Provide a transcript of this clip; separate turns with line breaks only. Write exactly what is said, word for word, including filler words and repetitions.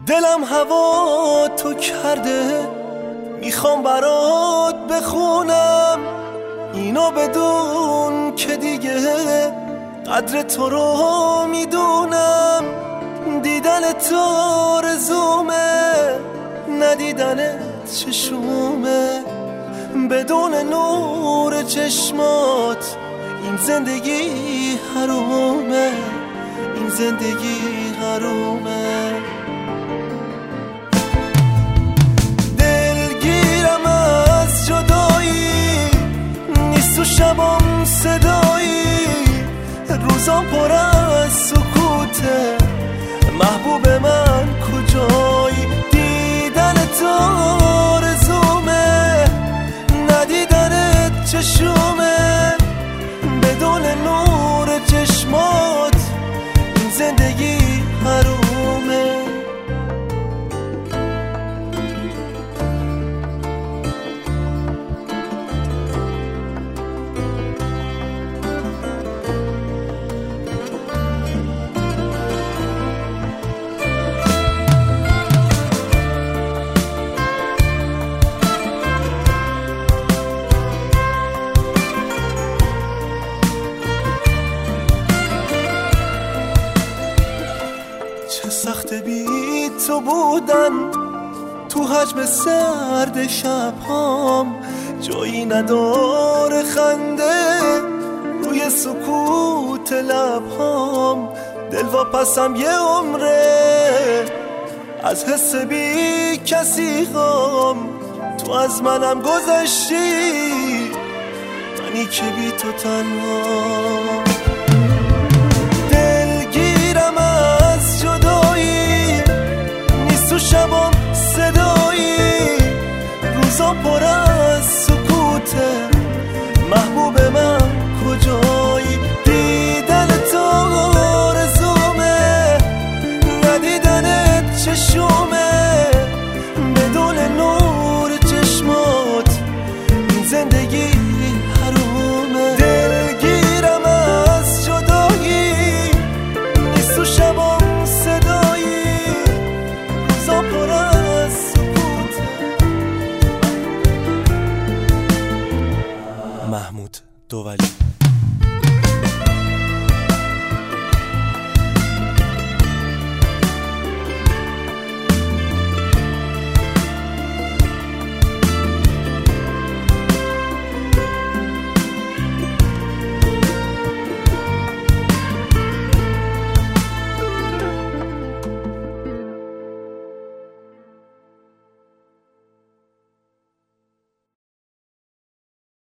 دلم هوا تو کرده، میخوام برات بخونم اینو بدون که دیگه قدر تو رو میدونم. دیدن تو آرزومه، ندیدنت چشومه. بدون نور چشمات این زندگی حرومه، این زندگی حرومه. دلگیرم از جدایی، نیست تو شبام صدایی، روزام پر از سکوته. محبوب من کجایی؟ دیدن تو آرزومه، ندیدنت چشومه. بدون نور چشمات این زندگی حرومه. چه سخت بی تو بودن تو حجم سرد شبهام. جایی نداره خنده روی سکوت لبهام. دلواپسم یه عمره از حس بی کسی غام. تو از منم گذشتی، منی که بی تو تنها. شبام صدایی، روزا پر از سکوته. محبوب من کجایی؟ دیدن تو آرزومه، ندیدنت چشومه. بدون نور چشمات این زندگی حرومه. دلگیرم از جدایی، نیست تو شبام صدایی، پر از سکوت. محمود دوولی.